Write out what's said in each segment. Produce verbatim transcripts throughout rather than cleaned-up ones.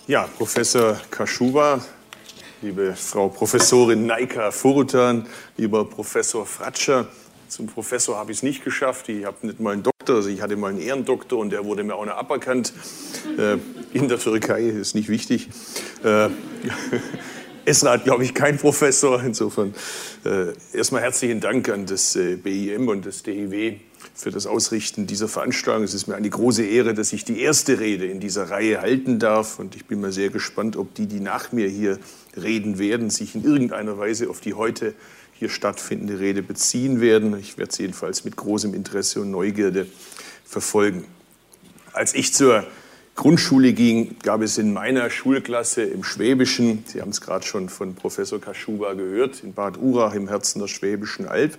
Ja, Professor Kaschuba, liebe Frau Professorin Naika Furutan, lieber Professor Fratscher. Zum Professor habe ich es nicht geschafft. Ich habe nicht mal einen Doktor, also ich hatte mal einen Ehrendoktor und der wurde mir auch noch aberkannt. Äh, in der Türkei ist nicht wichtig. Äh, Esra hat, glaube ich, keinen Professor. Insofern äh, erstmal herzlichen Dank an das äh, B I M und das D I W für das Ausrichten dieser Veranstaltung. Es ist mir eine große Ehre, dass ich die erste Rede in dieser Reihe halten darf. Und ich bin mal sehr gespannt, ob die, die nach mir hier reden werden, sich in irgendeiner Weise auf die heute hier stattfindende Rede beziehen werden. Ich werde sie jedenfalls mit großem Interesse und Neugierde verfolgen. Als ich zur Grundschule ging, gab es in meiner Schulklasse im Schwäbischen, Sie haben es gerade schon von Professor Kaschuba gehört, in Bad Urach im Herzen der Schwäbischen Alb,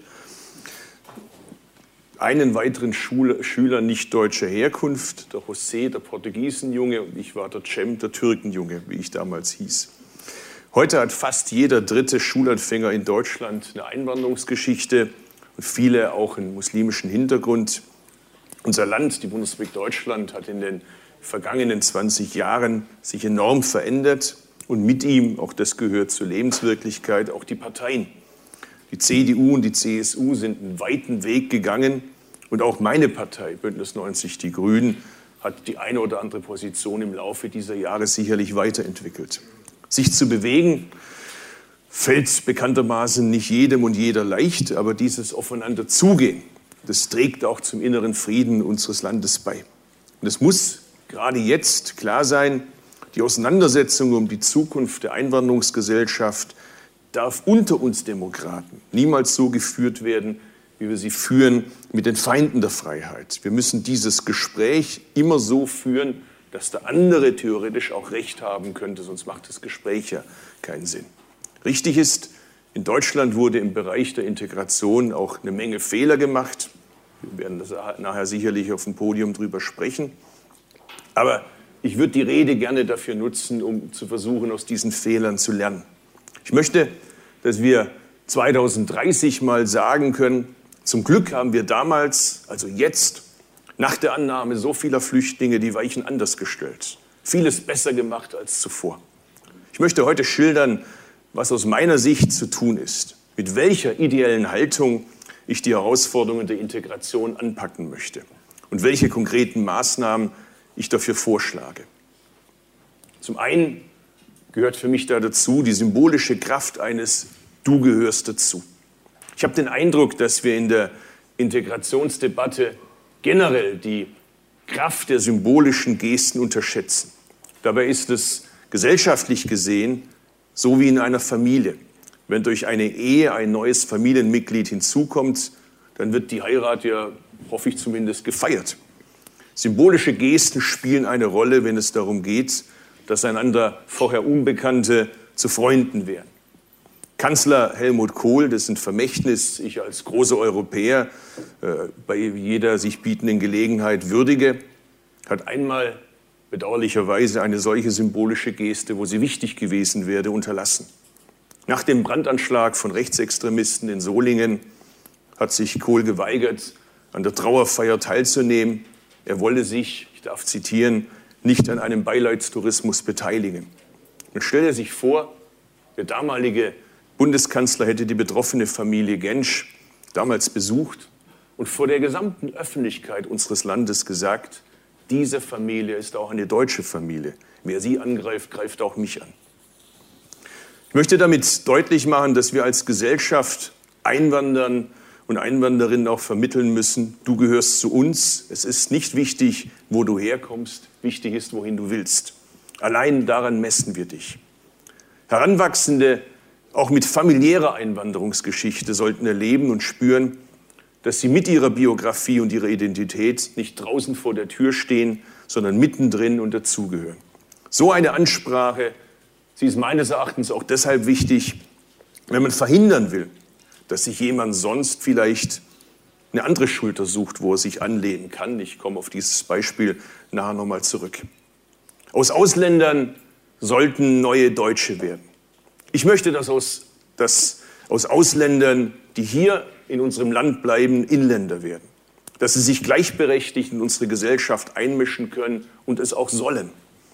einen weiteren Schul Schüler nicht deutscher Herkunft, der José, der Portugiesenjunge, und ich war der Cem, der Türkenjunge, wie ich damals hieß. Heute hat fast jeder dritte Schulanfänger in Deutschland eine Einwanderungsgeschichte und viele auch einen muslimischen Hintergrund. Unser Land, die Bundesrepublik Deutschland, hat in den vergangenen zwanzig Jahren sich enorm verändert und mit ihm, auch das gehört zur Lebenswirklichkeit, auch die Parteien. Die C D U und die C S U sind einen weiten Weg gegangen und auch meine Partei, Bündnis neunzig Die Grünen, hat die eine oder andere Position im Laufe dieser Jahre sicherlich weiterentwickelt. Sich zu bewegen, fällt bekanntermaßen nicht jedem und jeder leicht, aber dieses Aufeinander zugehen, das trägt auch zum inneren Frieden unseres Landes bei. Und es muss gerade jetzt klar sein, die Auseinandersetzung um die Zukunft der Einwanderungsgesellschaft darf unter uns Demokraten niemals so geführt werden, wie wir sie führen mit den Feinden der Freiheit. Wir müssen dieses Gespräch immer so führen, dass der andere theoretisch auch Recht haben könnte, sonst macht das Gespräch ja keinen Sinn. Richtig ist, in Deutschland wurde im Bereich der Integration auch eine Menge Fehler gemacht. Wir werden das nachher sicherlich auf dem Podium drüber sprechen. Aber ich würde die Rede gerne dafür nutzen, um zu versuchen, aus diesen Fehlern zu lernen. Ich möchte, dass wir zweitausenddreißig mal sagen können, zum Glück haben wir damals, also jetzt, nach der Annahme so vieler Flüchtlinge die Weichen anders gestellt. Vieles besser gemacht als zuvor. Ich möchte heute schildern, was aus meiner Sicht zu tun ist, mit welcher ideellen Haltung ich die Herausforderungen der Integration anpacken möchte und welche konkreten Maßnahmen ich dafür vorschlage. Zum einen gehört für mich da dazu die symbolische Kraft eines Du gehörst dazu. Ich habe den Eindruck, dass wir in der Integrationsdebatte generell die Kraft der symbolischen Gesten unterschätzen. Dabei ist es gesellschaftlich gesehen so wie in einer Familie. Wenn durch eine Ehe ein neues Familienmitglied hinzukommt, dann wird die Heirat ja, hoffe ich zumindest, gefeiert. Symbolische Gesten spielen eine Rolle, wenn es darum geht, dass einander vorher Unbekannte zu Freunden werden. Kanzler Helmut Kohl, dessen Vermächtnis ich als großer Europäer äh, bei jeder sich bietenden Gelegenheit würdige, hat einmal bedauerlicherweise eine solche symbolische Geste, wo sie wichtig gewesen wäre, unterlassen. Nach dem Brandanschlag von Rechtsextremisten in Solingen hat sich Kohl geweigert, an der Trauerfeier teilzunehmen. Er wolle sich, ich darf zitieren, nicht an einem Beileidstourismus beteiligen. Und stelle sich vor, der damalige Bundeskanzler hätte die betroffene Familie Gensch damals besucht und vor der gesamten Öffentlichkeit unseres Landes gesagt, diese Familie ist auch eine deutsche Familie. Wer sie angreift, greift auch mich an. Ich möchte damit deutlich machen, dass wir als Gesellschaft Einwanderern und Einwanderinnen auch vermitteln müssen, du gehörst zu uns. Es ist nicht wichtig, wo du herkommst, wichtig ist, wohin du willst. Allein daran messen wir dich. Heranwachsende, auch mit familiärer Einwanderungsgeschichte, sollten erleben und spüren, dass sie mit ihrer Biografie und ihrer Identität nicht draußen vor der Tür stehen, sondern mittendrin und dazugehören. So eine Ansprache, sie ist meines Erachtens auch deshalb wichtig, wenn man verhindern will, dass sich jemand sonst vielleicht eine andere Schulter sucht, wo er sich anlehnen kann. Ich komme auf dieses Beispiel nachher nochmal zurück. Aus Ausländern sollten neue Deutsche werden. Ich möchte, dass aus, dass aus Ausländern, die hier in unserem Land bleiben, Inländer werden. Dass sie sich gleichberechtigt in unsere Gesellschaft einmischen können und es auch sollen.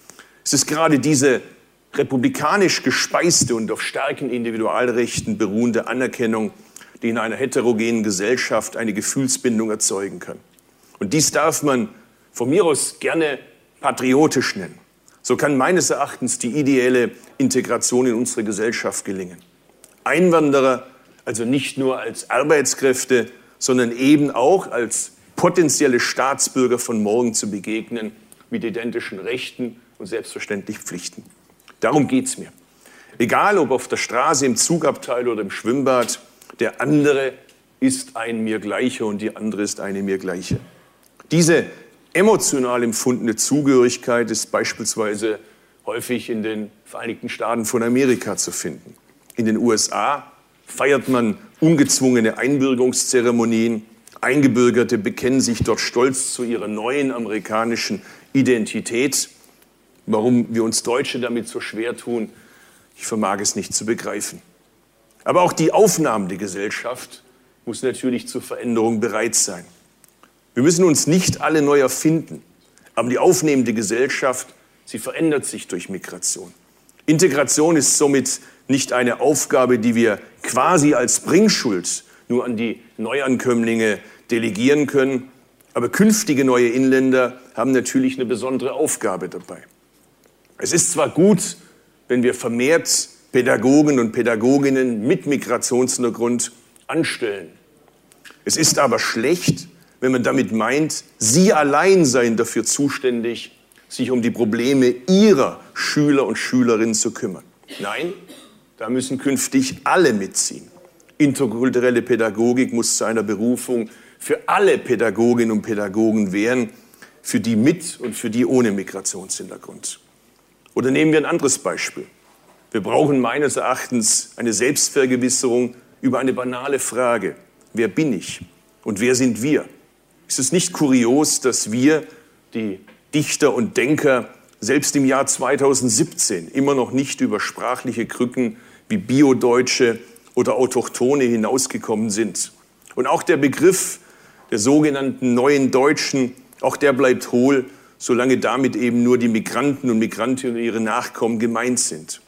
Es ist gerade diese republikanisch gespeiste und auf starken Individualrechten beruhende Anerkennung, die in einer heterogenen Gesellschaft eine Gefühlsbindung erzeugen kann. Und dies darf man von mir aus gerne patriotisch nennen. So kann meines Erachtens die ideelle Integration in unsere Gesellschaft gelingen. Einwanderer also nicht nur als Arbeitskräfte, sondern eben auch als potenzielle Staatsbürger von morgen zu begegnen, mit identischen Rechten und selbstverständlich Pflichten. Darum geht es mir. Egal ob auf der Straße, im Zugabteil oder im Schwimmbad, der andere ist ein mir Gleicher und die andere ist eine mir Gleiche. Diese emotional empfundene Zugehörigkeit ist beispielsweise häufig in den Vereinigten Staaten von Amerika zu finden. In den U S A feiert man ungezwungene Einbürgerungszeremonien. Eingebürgerte bekennen sich dort stolz zu ihrer neuen amerikanischen Identität. Warum wir uns Deutsche damit so schwer tun, ich vermag es nicht zu begreifen. Aber auch die aufnahmende Gesellschaft muss natürlich zur Veränderung bereit sein. Wir müssen uns nicht alle neu erfinden, aber die aufnehmende Gesellschaft, sie verändert sich durch Migration. Integration ist somit nicht eine Aufgabe, die wir quasi als Bringschuld nur an die Neuankömmlinge delegieren können, aber künftige neue Inländer haben natürlich eine besondere Aufgabe dabei. Es ist zwar gut, wenn wir vermehrt Pädagogen und Pädagoginnen mit Migrationshintergrund anstellen. Es ist aber schlecht, wenn man damit meint, sie allein seien dafür zuständig, sich um die Probleme ihrer Schüler und Schülerinnen zu kümmern. Nein, da müssen künftig alle mitziehen. Interkulturelle Pädagogik muss zu einer Berufung für alle Pädagoginnen und Pädagogen werden, für die mit und für die ohne Migrationshintergrund. Oder nehmen wir ein anderes Beispiel. Wir brauchen meines Erachtens eine Selbstvergewisserung über eine banale Frage. Wer bin ich und wer sind wir? Ist es nicht kurios, dass wir, die Dichter und Denker, selbst im Jahr zweitausendsiebzehn immer noch nicht über sprachliche Krücken wie Bio-Deutsche oder Autochtone hinausgekommen sind? Und auch der Begriff der sogenannten Neuen Deutschen, auch der bleibt hohl, solange damit eben nur die Migranten und Migrantinnen und ihre Nachkommen gemeint sind.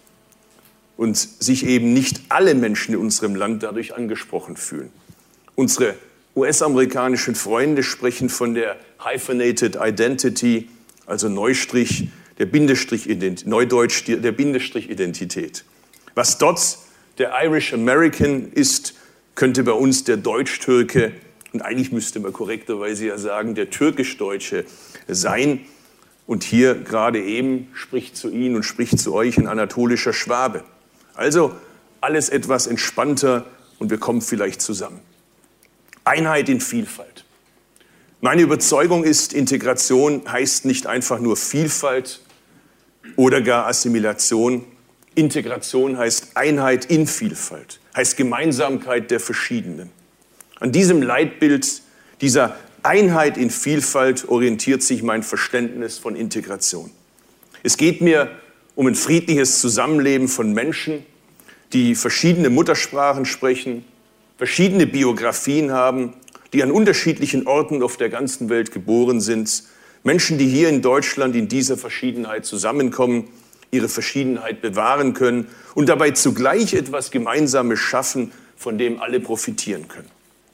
Und sich eben nicht alle Menschen in unserem Land dadurch angesprochen fühlen. Unsere U S-amerikanischen Freunde sprechen von der Hyphenated Identity, also Neustrich, der Bindestrich, Neudeutsch der Bindestrich-Identität. Was dort der Irish American ist, könnte bei uns der Deutsch-Türke und eigentlich müsste man korrekterweise ja sagen, der Türkisch-Deutsche sein. Und hier gerade eben spricht zu Ihnen und spricht zu euch ein anatolischer Schwabe. Also alles etwas entspannter und wir kommen vielleicht zusammen. Einheit in Vielfalt. Meine Überzeugung ist, Integration heißt nicht einfach nur Vielfalt oder gar Assimilation. Integration heißt Einheit in Vielfalt, heißt Gemeinsamkeit der Verschiedenen. An diesem Leitbild, dieser Einheit in Vielfalt orientiert sich mein Verständnis von Integration. Es geht mir um ein friedliches Zusammenleben von Menschen, die verschiedene Muttersprachen sprechen, verschiedene Biografien haben, die an unterschiedlichen Orten auf der ganzen Welt geboren sind. Menschen, die hier in Deutschland in dieser Verschiedenheit zusammenkommen, ihre Verschiedenheit bewahren können und dabei zugleich etwas Gemeinsames schaffen, von dem alle profitieren können.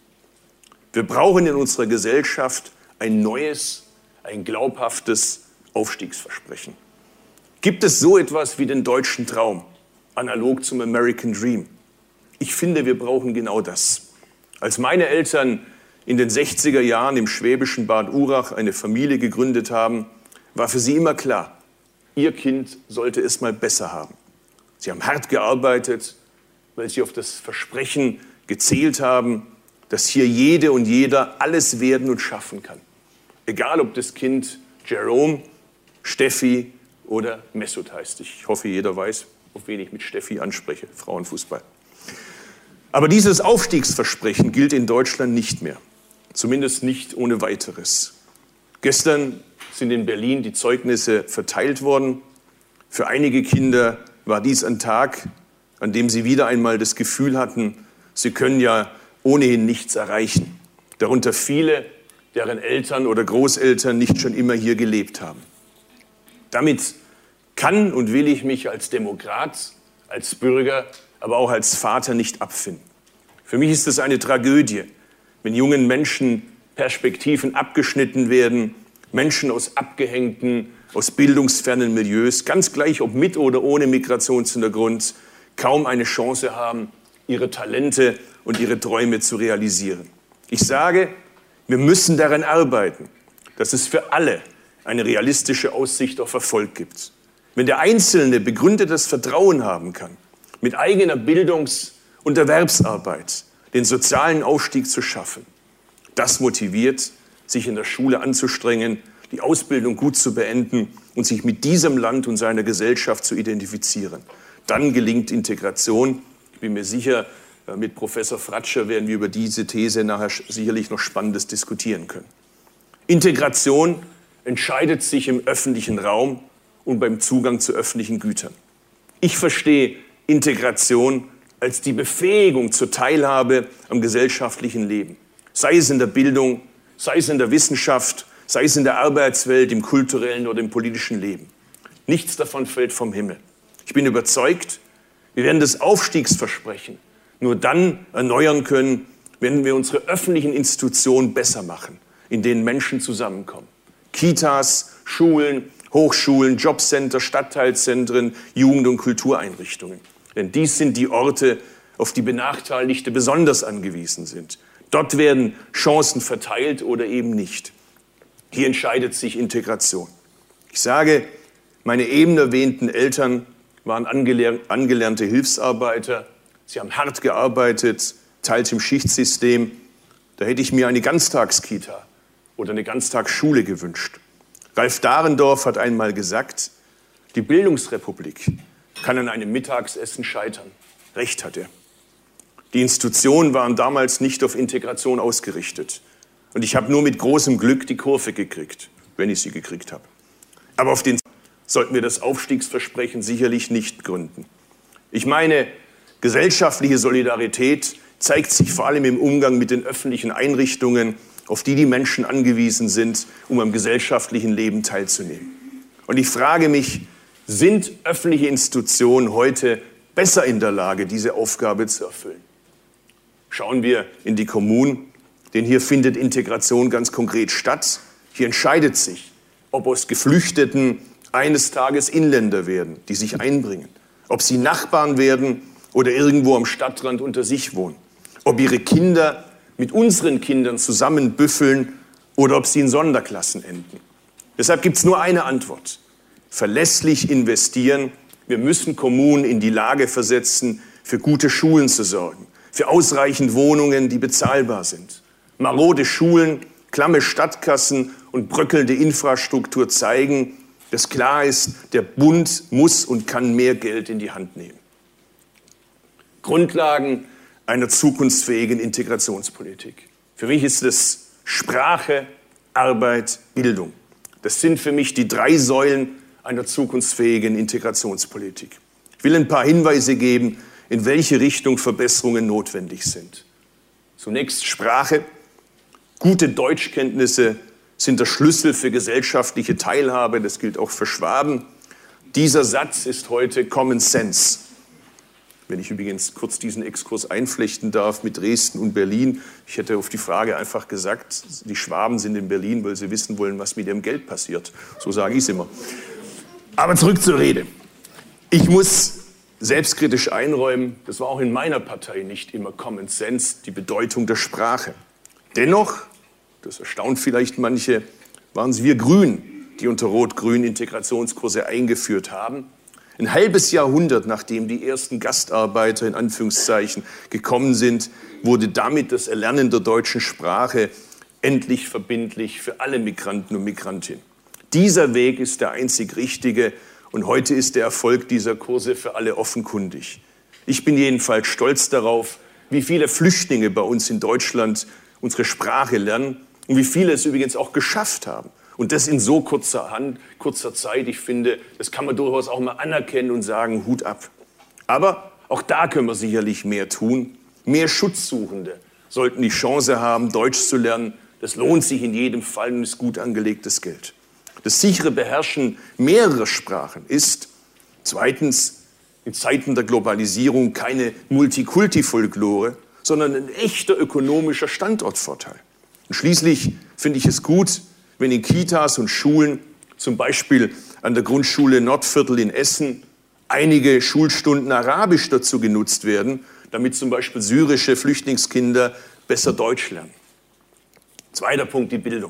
Wir brauchen in unserer Gesellschaft ein neues, ein glaubhaftes Aufstiegsversprechen. Gibt es so etwas wie den deutschen Traum, analog zum American Dream? Ich finde, wir brauchen genau das. Als meine Eltern in den sechziger Jahren im schwäbischen Bad Urach eine Familie gegründet haben, war für sie immer klar, ihr Kind sollte es mal besser haben. Sie haben hart gearbeitet, weil sie auf das Versprechen gezählt haben, dass hier jede und jeder alles werden und schaffen kann. Egal, ob das Kind Jerome, Steffi oder Mesut heißt. Ich hoffe, jeder weiß, auf wen ich mit Steffi anspreche, Frauenfußball. Aber dieses Aufstiegsversprechen gilt in Deutschland nicht mehr. Zumindest nicht ohne weiteres. Gestern sind in Berlin die Zeugnisse verteilt worden. Für einige Kinder war dies ein Tag, an dem sie wieder einmal das Gefühl hatten, sie können ja ohnehin nichts erreichen. Darunter viele, deren Eltern oder Großeltern nicht schon immer hier gelebt haben. Damit kann und will ich mich als Demokrat, als Bürger, aber auch als Vater nicht abfinden. Für mich ist es eine Tragödie, wenn jungen Menschen Perspektiven abgeschnitten werden, Menschen aus abgehängten, aus bildungsfernen Milieus, ganz gleich ob mit oder ohne Migrationshintergrund, kaum eine Chance haben, ihre Talente und ihre Träume zu realisieren. Ich sage, wir müssen daran arbeiten, dass es für alle eine realistische Aussicht auf Erfolg gibt. Wenn der Einzelne begründetes Vertrauen haben kann, mit eigener Bildungs- und Erwerbsarbeit den sozialen Aufstieg zu schaffen, das motiviert, sich in der Schule anzustrengen, die Ausbildung gut zu beenden und sich mit diesem Land und seiner Gesellschaft zu identifizieren. Dann gelingt Integration. Ich bin mir sicher, mit Professor Fratscher werden wir über diese These nachher sicherlich noch Spannendes diskutieren können. Integration entscheidet sich im öffentlichen Raum und beim Zugang zu öffentlichen Gütern. Ich verstehe Integration als die Befähigung zur Teilhabe am gesellschaftlichen Leben, sei es in der Bildung, sei es in der Wissenschaft, sei es in der Arbeitswelt, im kulturellen oder im politischen Leben. Nichts davon fällt vom Himmel. Ich bin überzeugt, wir werden das Aufstiegsversprechen nur dann erneuern können, wenn wir unsere öffentlichen Institutionen besser machen, in denen Menschen zusammenkommen. Kitas, Schulen, Hochschulen, Jobcenter, Stadtteilzentren, Jugend- und Kultureinrichtungen. Denn dies sind die Orte, auf die Benachteiligte besonders angewiesen sind. Dort werden Chancen verteilt oder eben nicht. Hier entscheidet sich Integration. Ich sage, meine eben erwähnten Eltern waren angelehr- angelernte Hilfsarbeiter. Sie haben hart gearbeitet, teils im Schichtsystem. Da hätte ich mir eine Ganztagskita oder eine Ganztagsschule gewünscht. Ralf Dahrendorf hat einmal gesagt, die Bildungsrepublik kann an einem Mittagsessen scheitern. Recht hat er. Die Institutionen waren damals nicht auf Integration ausgerichtet. Und ich habe nur mit großem Glück die Kurve gekriegt, wenn ich sie gekriegt habe. Aber auf den sollten wir das Aufstiegsversprechen sicherlich nicht gründen. Ich meine, gesellschaftliche Solidarität zeigt sich vor allem im Umgang mit den öffentlichen Einrichtungen, auf die die Menschen angewiesen sind, um am gesellschaftlichen Leben teilzunehmen. Und ich frage mich, sind öffentliche Institutionen heute besser in der Lage, diese Aufgabe zu erfüllen? Schauen wir in die Kommunen, denn hier findet Integration ganz konkret statt. Hier entscheidet sich, ob aus Geflüchteten eines Tages Inländer werden, die sich einbringen, ob sie Nachbarn werden oder irgendwo am Stadtrand unter sich wohnen, ob ihre Kinder mit unseren Kindern zusammenbüffeln oder ob sie in Sonderklassen enden. Deshalb gibt es nur eine Antwort. Verlässlich investieren. Wir müssen Kommunen in die Lage versetzen, für gute Schulen zu sorgen, für ausreichend Wohnungen, die bezahlbar sind. Marode Schulen, klamme Stadtkassen und bröckelnde Infrastruktur zeigen, dass klar ist, der Bund muss und kann mehr Geld in die Hand nehmen. Grundlagen einer zukunftsfähigen Integrationspolitik. Für mich ist es Sprache, Arbeit, Bildung. Das sind für mich die drei Säulen einer zukunftsfähigen Integrationspolitik. Ich will ein paar Hinweise geben, in welche Richtung Verbesserungen notwendig sind. Zunächst Sprache. Gute Deutschkenntnisse sind der Schlüssel für gesellschaftliche Teilhabe. Das gilt auch für Schwaben. Dieser Satz ist heute Common Sense. Wenn ich übrigens kurz diesen Exkurs einflechten darf mit Dresden und Berlin. Ich hätte auf die Frage einfach gesagt, die Schwaben sind in Berlin, weil sie wissen wollen, was mit ihrem Geld passiert. So sage ich es immer. Aber zurück zur Rede. Ich muss selbstkritisch einräumen, das war auch in meiner Partei nicht immer Common Sense, die Bedeutung der Sprache. Dennoch, das erstaunt vielleicht manche, waren es wir Grünen, die unter Rot-Grün Integrationskurse eingeführt haben. Ein halbes Jahrhundert, nachdem die ersten Gastarbeiter in Anführungszeichen gekommen sind, wurde damit das Erlernen der deutschen Sprache endlich verbindlich für alle Migranten und Migrantinnen. Dieser Weg ist der einzig richtige und heute ist der Erfolg dieser Kurse für alle offenkundig. Ich bin jedenfalls stolz darauf, wie viele Flüchtlinge bei uns in Deutschland unsere Sprache lernen und wie viele es übrigens auch geschafft haben. Und das in so kurzer Hand, kurzer Zeit. Ich finde, das kann man durchaus auch mal anerkennen und sagen, Hut ab. Aber auch da können wir sicherlich mehr tun. Mehr Schutzsuchende sollten die Chance haben, Deutsch zu lernen. Das lohnt sich in jedem Fall und ist gut angelegtes Geld. Das sichere Beherrschen mehrerer Sprachen ist zweitens in Zeiten der Globalisierung keine Multikulti-Folklore, sondern ein echter ökonomischer Standortvorteil. Und schließlich finde ich es gut, wenn in Kitas und Schulen, zum Beispiel an der Grundschule Nordviertel in Essen, einige Schulstunden Arabisch dazu genutzt werden, damit zum Beispiel syrische Flüchtlingskinder besser Deutsch lernen. Zweiter Punkt, die Bildung.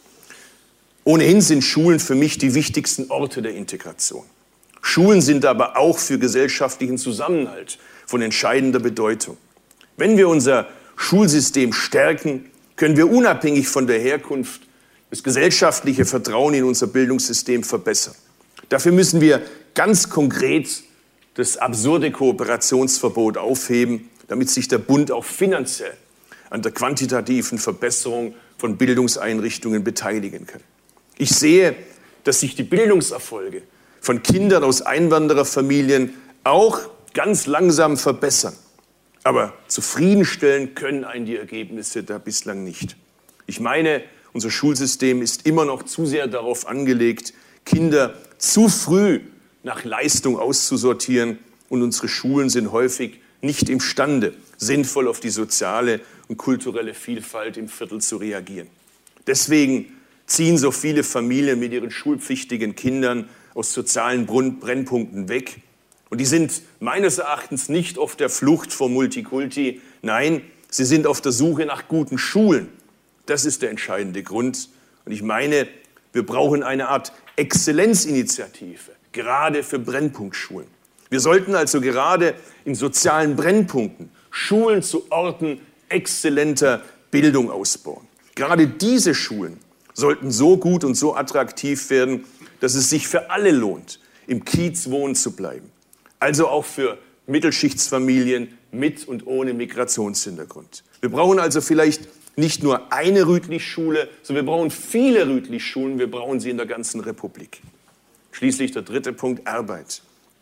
Ohnehin sind Schulen für mich die wichtigsten Orte der Integration. Schulen sind aber auch für gesellschaftlichen Zusammenhalt von entscheidender Bedeutung. Wenn wir unser Schulsystem stärken, können wir unabhängig von der Herkunft das gesellschaftliche Vertrauen in unser Bildungssystem verbessern. Dafür müssen wir ganz konkret das absurde Kooperationsverbot aufheben, damit sich der Bund auch finanziell an der quantitativen Verbesserung von Bildungseinrichtungen beteiligen kann. Ich sehe, dass sich die Bildungserfolge von Kindern aus Einwandererfamilien auch ganz langsam verbessern. Aber zufriedenstellen können einen die Ergebnisse da bislang nicht. Ich meine, unser Schulsystem ist immer noch zu sehr darauf angelegt, Kinder zu früh nach Leistung auszusortieren. Und unsere Schulen sind häufig nicht imstande, sinnvoll auf die soziale und kulturelle Vielfalt im Viertel zu reagieren. Deswegen ziehen so viele Familien mit ihren schulpflichtigen Kindern aus sozialen Brennpunkten weg. Und die sind meines Erachtens nicht auf der Flucht vor Multikulti. Nein, sie sind auf der Suche nach guten Schulen. Das ist der entscheidende Grund. Und ich meine, wir brauchen eine Art Exzellenzinitiative, gerade für Brennpunktschulen. Wir sollten also gerade in sozialen Brennpunkten Schulen zu Orten exzellenter Bildung ausbauen. Gerade diese Schulen sollten so gut und so attraktiv werden, dass es sich für alle lohnt, im Kiez wohnen zu bleiben. Also auch für Mittelschichtsfamilien mit und ohne Migrationshintergrund. Wir brauchen also vielleicht nicht nur eine Rütlischschule, sondern wir brauchen viele Rütlischschulen. Wir brauchen sie in der ganzen Republik. Schließlich der dritte Punkt, Arbeit.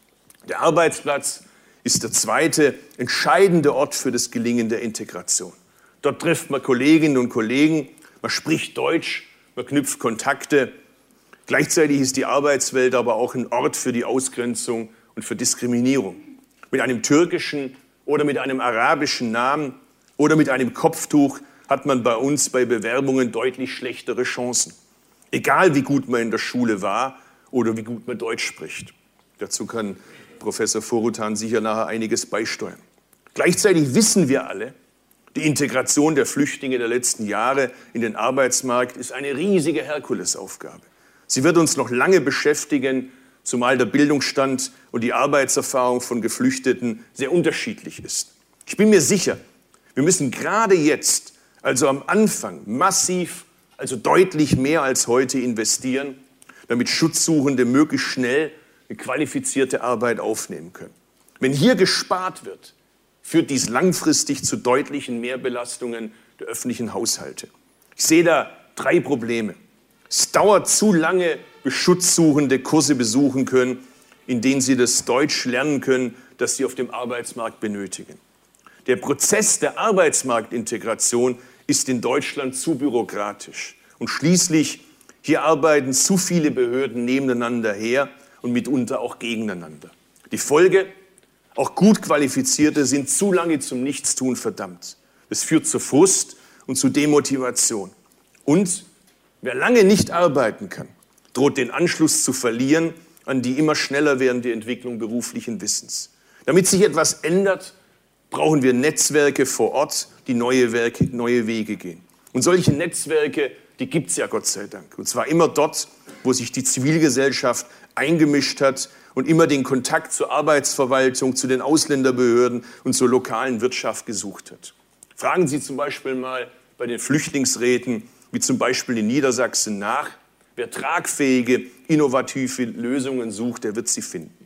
Der Arbeitsplatz ist der zweite entscheidende Ort für das Gelingen der Integration. Dort trifft man Kolleginnen und Kollegen, man spricht Deutsch, man knüpft Kontakte. Gleichzeitig ist die Arbeitswelt aber auch ein Ort für die Ausgrenzung und für Diskriminierung. Mit einem türkischen oder mit einem arabischen Namen oder mit einem Kopftuch hat man bei uns bei Bewerbungen deutlich schlechtere Chancen. Egal wie gut man in der Schule war oder wie gut man Deutsch spricht. Dazu kann Professor Forutan sicher nachher einiges beisteuern. Gleichzeitig wissen wir alle, die Integration der Flüchtlinge der letzten Jahre in den Arbeitsmarkt ist eine riesige Herkulesaufgabe. Sie wird uns noch lange beschäftigen, zumal der Bildungsstand und die Arbeitserfahrung von Geflüchteten sehr unterschiedlich ist. Ich bin mir sicher, wir müssen gerade jetzt, also am Anfang, massiv, also deutlich mehr als heute investieren, damit Schutzsuchende möglichst schnell eine qualifizierte Arbeit aufnehmen können. Wenn hier gespart wird, führt dies langfristig zu deutlichen Mehrbelastungen der öffentlichen Haushalte. Ich sehe da drei Probleme. Es dauert zu lange, bis Schutzsuchende Kurse besuchen können, in denen sie das Deutsch lernen können, das sie auf dem Arbeitsmarkt benötigen. Der Prozess der Arbeitsmarktintegration ist in Deutschland zu bürokratisch. Und schließlich, hier arbeiten zu viele Behörden nebeneinander her und mitunter auch gegeneinander. Die Folge: Auch gut Qualifizierte sind zu lange zum Nichtstun verdammt. Das führt zu Frust und zu Demotivation. Und wer lange nicht arbeiten kann, droht den Anschluss zu verlieren an die immer schneller werdende Entwicklung beruflichen Wissens. Damit sich etwas ändert, brauchen wir Netzwerke vor Ort, die neue, Werke, neue Wege gehen. Und solche Netzwerke, die gibt es ja Gott sei Dank. Und zwar immer dort, wo sich die Zivilgesellschaft eingemischt hat und immer den Kontakt zur Arbeitsverwaltung, zu den Ausländerbehörden und zur lokalen Wirtschaft gesucht hat. Fragen Sie zum Beispiel mal bei den Flüchtlingsräten, wie zum Beispiel in Niedersachsen, nach. Wer tragfähige, innovative Lösungen sucht, der wird sie finden.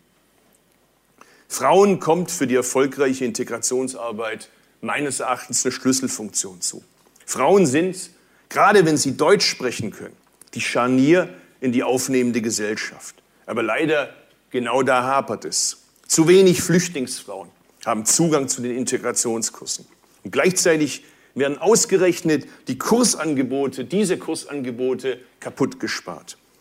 Frauen kommt für die erfolgreiche Integrationsarbeit meines Erachtens eine Schlüsselfunktion zu. Frauen sind, gerade wenn sie Deutsch sprechen können, die Scharnier in die aufnehmende Gesellschaft. Aber leider, genau da hapert es. Zu wenig Flüchtlingsfrauen haben Zugang zu den Integrationskursen. Und gleichzeitig werden ausgerechnet die Kursangebote, diese Kursangebote kaputt gespart.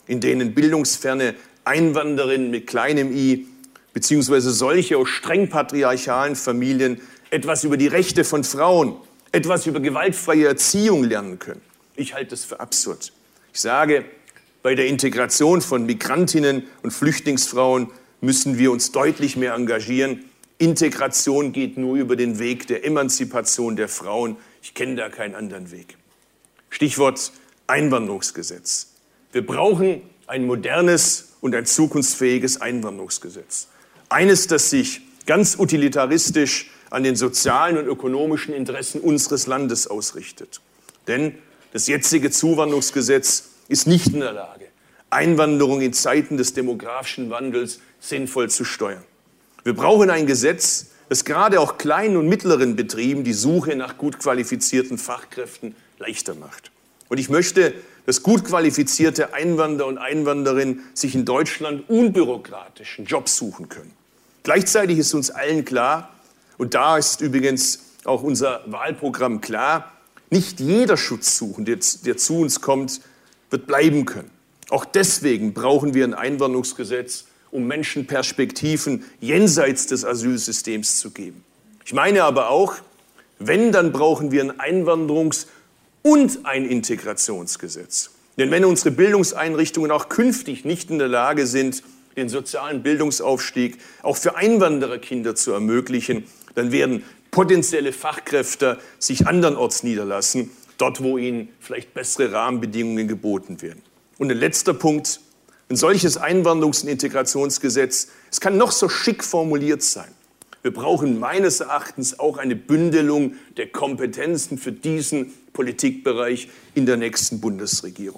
in denen bildungsferne Einwanderinnen mit kleinem i beziehungsweise solche aus streng patriarchalen Familien etwas über die Rechte von Frauen, etwas über gewaltfreie Erziehung lernen können. Ich halte das für absurd. Ich sage, bei der Integration von Migrantinnen und Flüchtlingsfrauen müssen wir uns deutlich mehr engagieren. Integration geht nur über den Weg der Emanzipation der Frauen. Ich kenne da keinen anderen Weg. Stichwort Einwanderungsgesetz. Wir brauchen ein modernes und ein zukunftsfähiges Einwanderungsgesetz. Eines, das sich ganz utilitaristisch an den sozialen und ökonomischen Interessen unseres Landes ausrichtet. Denn das jetzige Zuwanderungsgesetz ist nicht in der Lage, Einwanderung in Zeiten des demografischen Wandels sinnvoll zu steuern. Wir brauchen ein Gesetz, das gerade auch kleinen und mittleren Betrieben die Suche nach gut qualifizierten Fachkräften leichter macht. Und ich möchte, dass gut qualifizierte Einwanderer und Einwanderinnen sich in Deutschland unbürokratischen Jobs suchen können. Gleichzeitig ist uns allen klar, und da ist übrigens auch unser Wahlprogramm klar, nicht jeder Schutzsuchende, der zu uns kommt, wird bleiben können. Auch deswegen brauchen wir ein Einwanderungsgesetz, um Menschen Perspektiven jenseits des Asylsystems zu geben. Ich meine aber auch, wenn, dann brauchen wir ein Einwanderungs- und ein Integrationsgesetz. Denn wenn unsere Bildungseinrichtungen auch künftig nicht in der Lage sind, den sozialen Bildungsaufstieg auch für Einwandererkinder zu ermöglichen, dann werden potenzielle Fachkräfte sich andernorts niederlassen, dort, wo ihnen vielleicht bessere Rahmenbedingungen geboten werden. Und ein letzter Punkt, ein solches Einwanderungs- und Integrationsgesetz, es kann noch so schick formuliert sein. Wir brauchen meines Erachtens auch eine Bündelung der Kompetenzen für diesen Politikbereich in der nächsten Bundesregierung.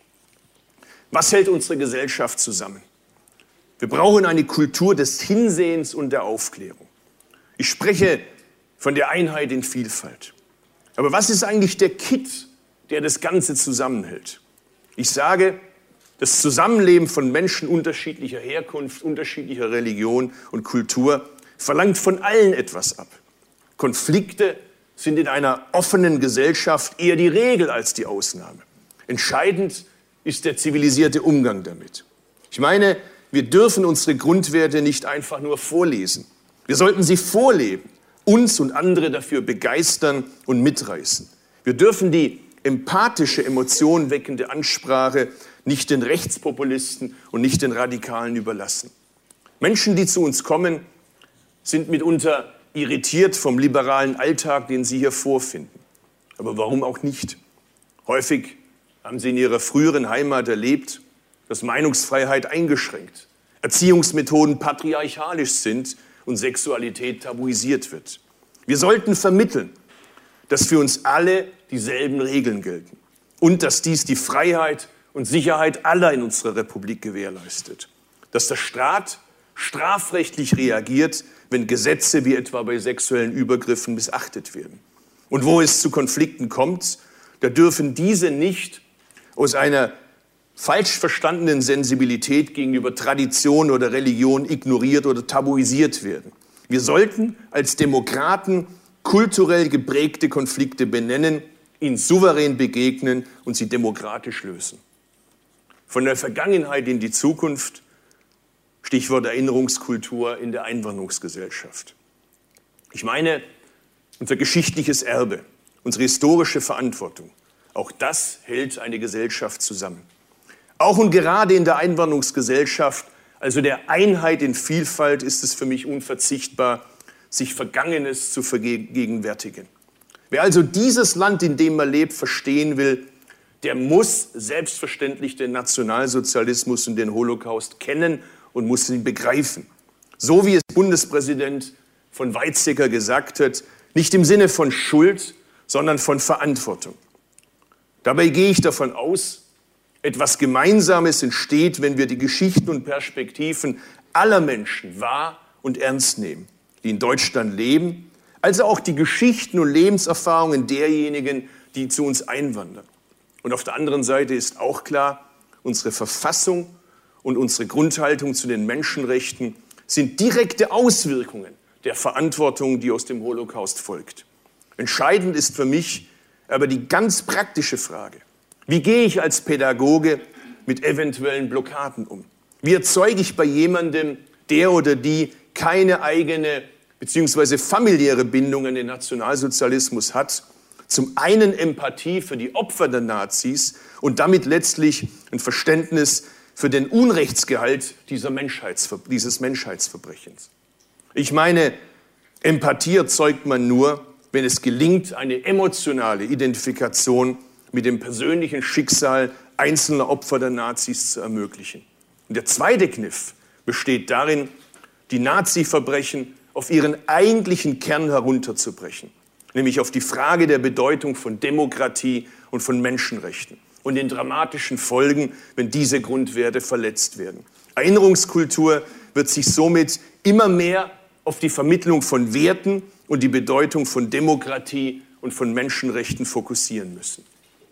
Was hält unsere Gesellschaft zusammen? Wir brauchen eine Kultur des Hinsehens und der Aufklärung. Ich spreche von der Einheit in Vielfalt. Aber was ist eigentlich der Kitt, der das Ganze zusammenhält? Ich sage, das Zusammenleben von Menschen unterschiedlicher Herkunft, unterschiedlicher Religion und Kultur verlangt von allen etwas ab. Konflikte sind in einer offenen Gesellschaft eher die Regel als die Ausnahme. Entscheidend ist der zivilisierte Umgang damit. Ich meine, wir dürfen unsere Grundwerte nicht einfach nur vorlesen. Wir sollten sie vorleben, uns und andere dafür begeistern und mitreißen. Wir dürfen die empathische, emotionenweckende Ansprache nicht den Rechtspopulisten und nicht den Radikalen überlassen. Menschen, die zu uns kommen, sind mitunter irritiert vom liberalen Alltag, den sie hier vorfinden. Aber warum auch nicht? Häufig haben sie in ihrer früheren Heimat erlebt, dass Meinungsfreiheit eingeschränkt, Erziehungsmethoden patriarchalisch sind und Sexualität tabuisiert wird. Wir sollten vermitteln, dass für uns alle dieselben Regeln gelten und dass dies die Freiheit und Sicherheit aller in unserer Republik gewährleistet. Dass der Staat strafrechtlich reagiert, wenn Gesetze wie etwa bei sexuellen Übergriffen missachtet werden. Und wo es zu Konflikten kommt, da dürfen diese nicht aus einer falsch verstandenen Sensibilität gegenüber Tradition oder Religion ignoriert oder tabuisiert werden. Wir sollten als Demokraten kulturell geprägte Konflikte benennen, ihnen souverän begegnen und sie demokratisch lösen. Von der Vergangenheit in die Zukunft, Stichwort Erinnerungskultur in der Einwanderungsgesellschaft. Ich meine, unser geschichtliches Erbe, unsere historische Verantwortung, auch das hält eine Gesellschaft zusammen. Auch und gerade in der Einwanderungsgesellschaft, also der Einheit in Vielfalt, ist es für mich unverzichtbar, sich Vergangenes zu vergegenwärtigen. Wer also dieses Land, in dem man lebt, verstehen will, der muss selbstverständlich den Nationalsozialismus und den Holocaust kennen und muss ihn begreifen. So wie es Bundespräsident von Weizsäcker gesagt hat, nicht im Sinne von Schuld, sondern von Verantwortung. Dabei gehe ich davon aus, etwas Gemeinsames entsteht, wenn wir die Geschichten und Perspektiven aller Menschen wahr und ernst nehmen, die in Deutschland leben, also auch die Geschichten und Lebenserfahrungen derjenigen, die zu uns einwandern. Und auf der anderen Seite ist auch klar, unsere Verfassung und unsere Grundhaltung zu den Menschenrechten sind direkte Auswirkungen der Verantwortung, die aus dem Holocaust folgt. Entscheidend ist für mich aber die ganz praktische Frage: Wie gehe ich als Pädagoge mit eventuellen Blockaden um? Wie erzeuge ich bei jemandem, der oder die keine eigene bzw. familiäre Bindung an den Nationalsozialismus hat, zum einen Empathie für die Opfer der Nazis und damit letztlich ein Verständnis für den Unrechtsgehalt dieser Menschheitsver- dieses Menschheitsverbrechens? Ich meine, Empathie erzeugt man nur, wenn es gelingt, eine emotionale Identifikation mit dem persönlichen Schicksal einzelner Opfer der Nazis zu ermöglichen. Und der zweite Kniff besteht darin, die Nazi-Verbrechen auf ihren eigentlichen Kern herunterzubrechen, nämlich auf die Frage der Bedeutung von Demokratie und von Menschenrechten und den dramatischen Folgen, wenn diese Grundwerte verletzt werden. Erinnerungskultur wird sich somit immer mehr auf die Vermittlung von Werten und die Bedeutung von Demokratie und von Menschenrechten fokussieren müssen.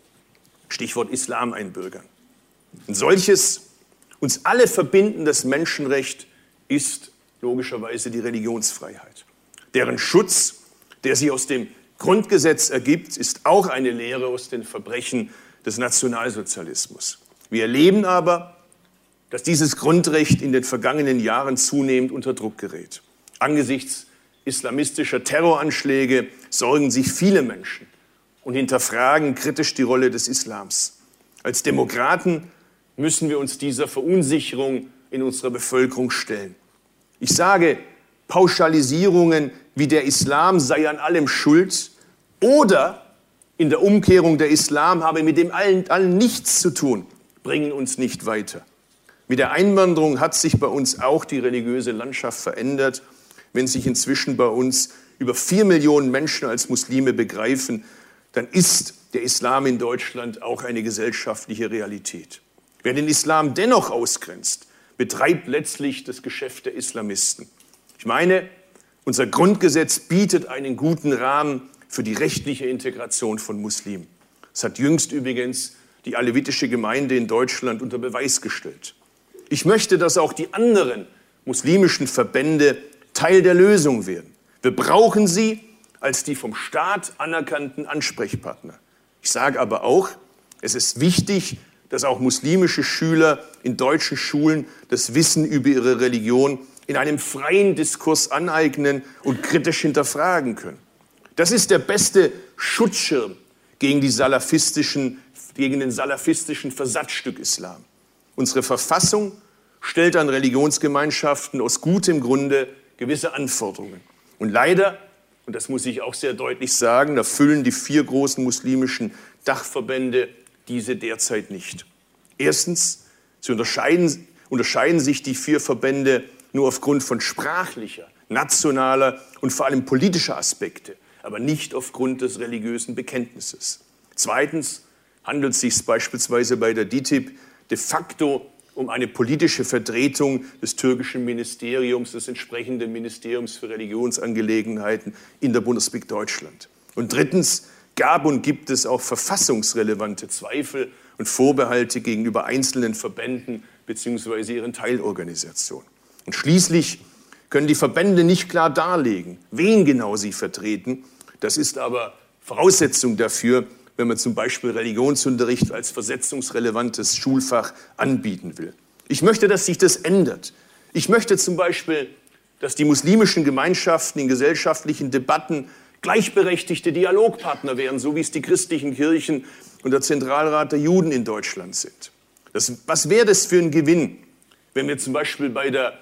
Stichwort Islam einbürgern. Ein solches uns alle verbindendes Menschenrecht ist logischerweise die Religionsfreiheit. Deren Schutz, der sich aus dem Grundgesetz ergibt, ist auch eine Lehre aus den Verbrechen des Nationalsozialismus. Wir erleben aber, dass dieses Grundrecht in den vergangenen Jahren zunehmend unter Druck gerät. Angesichts islamistischer Terroranschläge sorgen sich viele Menschen und hinterfragen kritisch die Rolle des Islams. Als Demokraten müssen wir uns dieser Verunsicherung in unserer Bevölkerung stellen. Ich sage, Pauschalisierungen wie der Islam sei an allem schuld oder in der Umkehrung der Islam habe mit dem allen, allen nichts zu tun, bringen uns nicht weiter. Mit der Einwanderung hat sich bei uns auch die religiöse Landschaft verändert. Wenn sich inzwischen bei uns über vier Millionen Menschen als Muslime begreifen, dann ist der Islam in Deutschland auch eine gesellschaftliche Realität. Wer den Islam dennoch ausgrenzt, betreibt letztlich das Geschäft der Islamisten. Ich meine, unser Grundgesetz bietet einen guten Rahmen für die rechtliche Integration von Muslimen. Das hat jüngst übrigens die alevitische Gemeinde in Deutschland unter Beweis gestellt. Ich möchte, dass auch die anderen muslimischen Verbände Teil der Lösung werden. Wir brauchen sie als die vom Staat anerkannten Ansprechpartner. Ich sage aber auch, es ist wichtig, dass auch muslimische Schüler in deutschen Schulen das Wissen über ihre Religion in einem freien Diskurs aneignen und kritisch hinterfragen können. Das ist der beste Schutzschirm gegen, die salafistischen, gegen den salafistischen Versatzstück Islam. Unsere Verfassung stellt an Religionsgemeinschaften aus gutem Grunde gewisse Anforderungen. Und leider, und das muss ich auch sehr deutlich sagen, erfüllen die vier großen muslimischen Dachverbände diese derzeit nicht. Erstens, sie unterscheiden, unterscheiden sich die vier Verbände nur aufgrund von sprachlicher, nationaler und vor allem politischer Aspekte, aber nicht aufgrund des religiösen Bekenntnisses. Zweitens handelt es sich beispielsweise bei der D I T I B de facto um eine politische Vertretung des türkischen Ministeriums, des entsprechenden Ministeriums für Religionsangelegenheiten in der Bundesrepublik Deutschland. Und drittens gab und gibt es auch verfassungsrelevante Zweifel und Vorbehalte gegenüber einzelnen Verbänden bzw. ihren Teilorganisationen. Und schließlich können die Verbände nicht klar darlegen, wen genau sie vertreten. Das ist aber Voraussetzung dafür, wenn man zum Beispiel Religionsunterricht als versetzungsrelevantes Schulfach anbieten will. Ich möchte, dass sich das ändert. Ich möchte zum Beispiel, dass die muslimischen Gemeinschaften in gesellschaftlichen Debatten gleichberechtigte Dialogpartner wären, so wie es die christlichen Kirchen und der Zentralrat der Juden in Deutschland sind. Das, was wäre das für ein Gewinn, wenn wir zum Beispiel bei der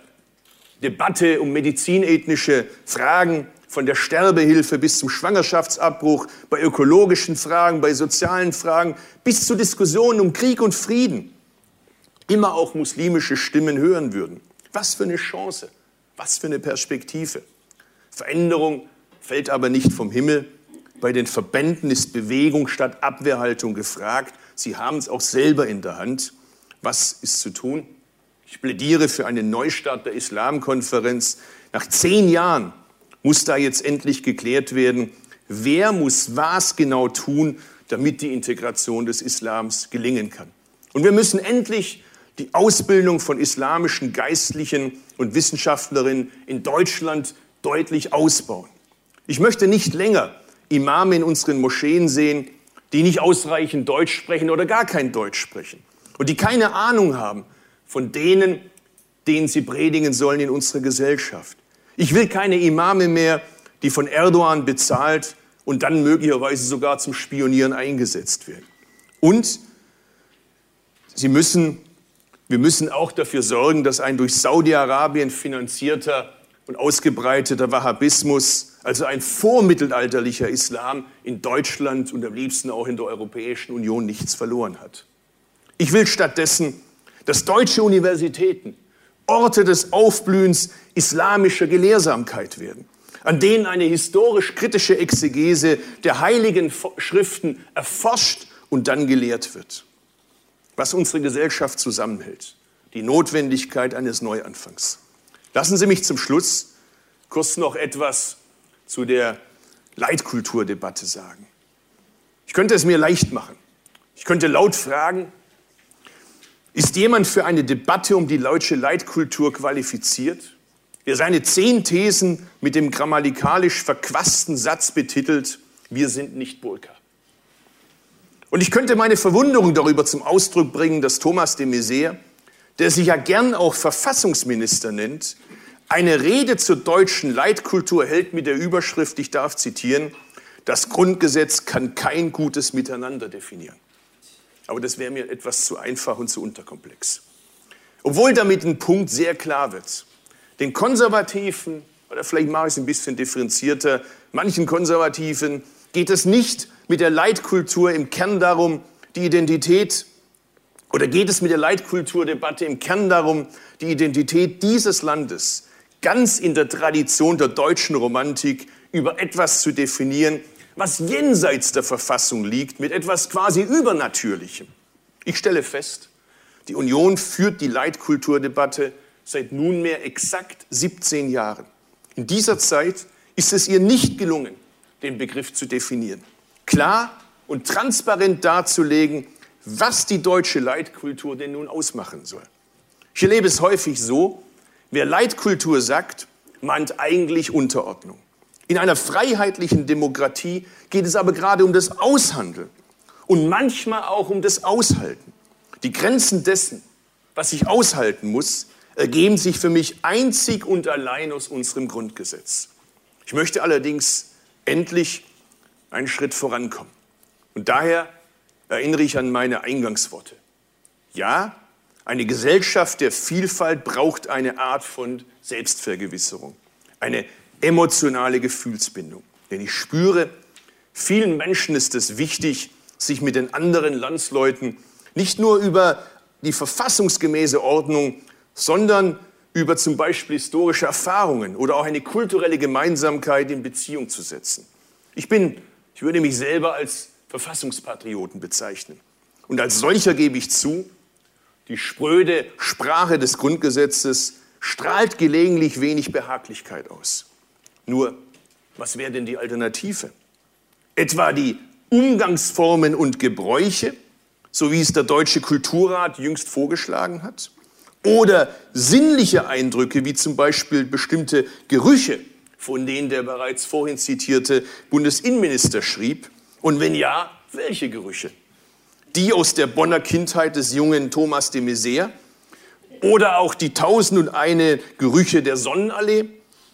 Debatte um medizinethnische Fragen von der Sterbehilfe bis zum Schwangerschaftsabbruch, bei ökologischen Fragen, bei sozialen Fragen, bis zu Diskussionen um Krieg und Frieden immer auch muslimische Stimmen hören würden. Was für eine Chance, was für eine Perspektive. Veränderung fällt aber nicht vom Himmel. Bei den Verbänden ist Bewegung statt Abwehrhaltung gefragt. Sie haben es auch selber in der Hand. Was ist zu tun? Ich plädiere für einen Neustart der Islamkonferenz. Nach zehn Jahren muss da jetzt endlich geklärt werden, wer muss was genau tun, damit die Integration des Islams gelingen kann. Und wir müssen endlich die Ausbildung von islamischen Geistlichen und Wissenschaftlerinnen in Deutschland deutlich ausbauen. Ich möchte nicht länger Imame in unseren Moscheen sehen, die nicht ausreichend Deutsch sprechen oder gar kein Deutsch sprechen. und die keine Ahnung haben von denen, denen sie predigen sollen in unserer Gesellschaft. Ich will keine Imame mehr, die von Erdogan bezahlt und dann möglicherweise sogar zum Spionieren eingesetzt werden. Und sie müssen, wir müssen auch dafür sorgen, dass ein durch Saudi-Arabien finanzierter und ausgebreiteter Wahhabismus, also ein vormittelalterlicher Islam, in Deutschland und am liebsten auch in der Europäischen Union nichts verloren hat. Ich will stattdessen, dass deutsche Universitäten Orte des Aufblühens islamischer Gelehrsamkeit werden, an denen eine historisch-kritische Exegese der heiligen Schriften erforscht und dann gelehrt wird. Was unsere Gesellschaft zusammenhält, die Notwendigkeit eines Neuanfangs. Lassen Sie mich zum Schluss kurz noch etwas zu der Leitkulturdebatte sagen. Ich könnte es mir leicht machen. Ich könnte laut fragen, ist jemand für eine Debatte um die deutsche Leitkultur qualifiziert, der seine zehn Thesen mit dem grammatikalisch verquassten Satz betitelt, wir sind nicht Burka? Und ich könnte meine Verwunderung darüber zum Ausdruck bringen, dass Thomas de Maizière, der sich ja gern auch Verfassungsminister nennt, eine Rede zur deutschen Leitkultur hält mit der Überschrift, ich darf zitieren, das Grundgesetz kann kein gutes Miteinander definieren. Aber das wäre mir etwas zu einfach und zu unterkomplex. Obwohl damit ein Punkt sehr klar wird. Den Konservativen, oder vielleicht mache ich es ein bisschen differenzierter, manchen Konservativen geht es nicht mit der Leitkultur im Kern darum, die Identität, oder geht es mit der Leitkulturdebatte im Kern darum, die Identität dieses Landes ganz in der Tradition der deutschen Romantik über etwas zu definieren, was jenseits der Verfassung liegt, mit etwas quasi Übernatürlichem. Ich stelle fest, die Union führt die Leitkulturdebatte seit nunmehr exakt siebzehn Jahren. In dieser Zeit ist es ihr nicht gelungen, den Begriff zu definieren, klar und transparent darzulegen, was die deutsche Leitkultur denn nun ausmachen soll. Ich erlebe es häufig so, wer Leitkultur sagt, meint eigentlich Unterordnung. In einer freiheitlichen Demokratie geht es aber gerade um das Aushandeln und manchmal auch um das Aushalten. Die Grenzen dessen, was ich aushalten muss, ergeben sich für mich einzig und allein aus unserem Grundgesetz. Ich möchte allerdings endlich einen Schritt vorankommen. Und daher erinnere ich an meine Eingangsworte. Ja, eine Gesellschaft der Vielfalt braucht eine Art von Selbstvergewisserung, eine emotionale Gefühlsbindung. Denn ich spüre, vielen Menschen ist es wichtig, sich mit den anderen Landsleuten nicht nur über die verfassungsgemäße Ordnung, sondern über zum Beispiel historische Erfahrungen oder auch eine kulturelle Gemeinsamkeit in Beziehung zu setzen. Ich bin, ich würde mich selber als Verfassungspatrioten bezeichnen. Und als solcher gebe ich zu, die spröde Sprache des Grundgesetzes strahlt gelegentlich wenig Behaglichkeit aus. Nur, was wäre denn die Alternative? Etwa die Umgangsformen und Gebräuche, so wie es der Deutsche Kulturrat jüngst vorgeschlagen hat? Oder sinnliche Eindrücke, wie zum Beispiel bestimmte Gerüche, von denen der bereits vorhin zitierte Bundesinnenminister schrieb? Und wenn ja, welche Gerüche? Die aus der Bonner Kindheit des jungen Thomas de Maizière? Oder auch die tausend und eine Gerüche der Sonnenallee?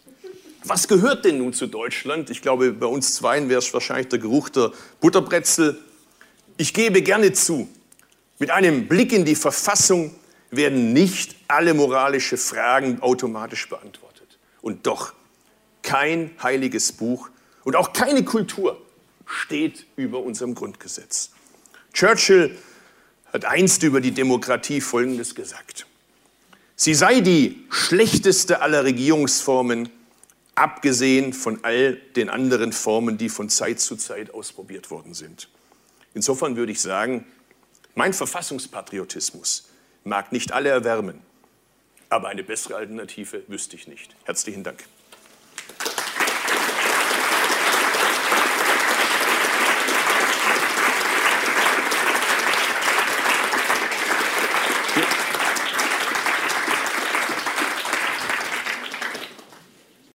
Was gehört denn nun zu Deutschland? Ich glaube, bei uns Zweien wäre es wahrscheinlich der Geruch der Butterbrezel. Ich gebe gerne zu, mit einem Blick in die Verfassung werden nicht alle moralische Fragen automatisch beantwortet. Und doch, kein heiliges Buch und auch keine Kultur steht über unserem Grundgesetz. Churchill hat einst über die Demokratie Folgendes gesagt. Sie sei die schlechteste aller Regierungsformen, abgesehen von all den anderen Formen, die von Zeit zu Zeit ausprobiert worden sind. Insofern würde ich sagen, mein Verfassungspatriotismus mag nicht alle erwärmen, aber eine bessere Alternative wüsste ich nicht. Herzlichen Dank.